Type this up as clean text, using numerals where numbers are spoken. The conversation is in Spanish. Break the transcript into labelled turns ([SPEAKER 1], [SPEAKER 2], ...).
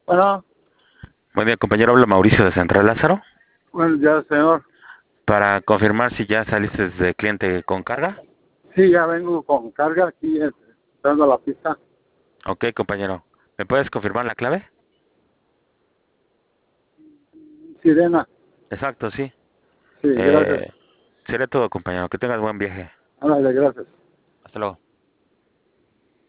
[SPEAKER 1] Bueno,
[SPEAKER 2] Buen día, compañero. Habla Mauricio de Central Lázaro.
[SPEAKER 1] bueno, ya, señor.
[SPEAKER 2] Para confirmar si ya saliste de cliente con carga.
[SPEAKER 1] Sí, ya vengo con carga aquí, entrando a la pista.
[SPEAKER 2] Ok, compañero. ¿Me puedes confirmar la clave?
[SPEAKER 1] Sirena.
[SPEAKER 2] Exacto, sí.
[SPEAKER 1] Sí, gracias.
[SPEAKER 2] Eh, Seré todo, compañero. Que tengas buen viaje.
[SPEAKER 1] Ándale, gracias.
[SPEAKER 2] Hasta luego.